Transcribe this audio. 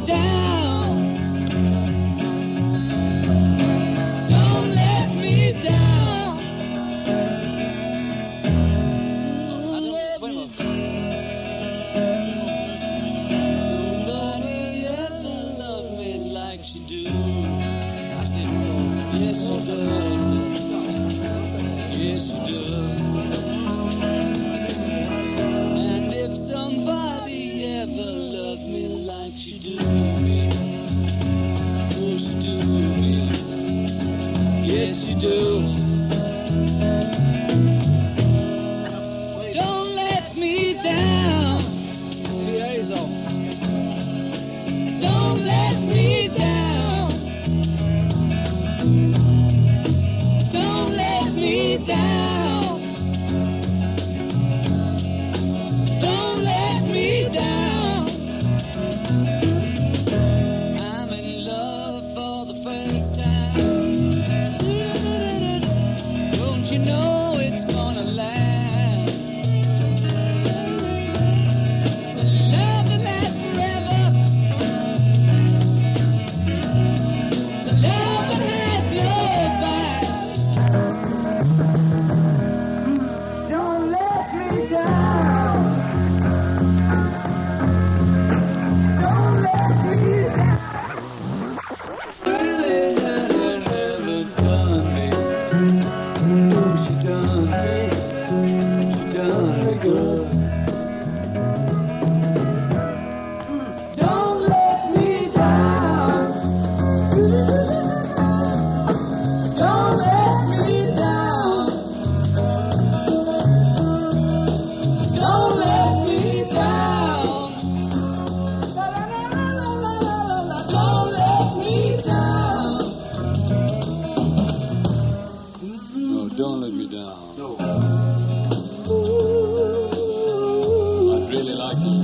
down. Don't let me down. Nobody ever loved me like she do. Yes, she does. Yes, she does. And if somebody ever loved me like she do me, oh, she do me. Yes, she do. Don't let me down. Don't let me down. Don't let me down. Don't let me down. I'm in love for the first time. Don't you know it's gonna last? It's a love that lasts forever. It's a love that has no past. Don't let me down. Don't let me down. Really never done me. Oh, she done me. She done me good. Don't let me down. Don't let me down. Don't let me down. Don't let me down. No, don't let me down. No. I'd really like to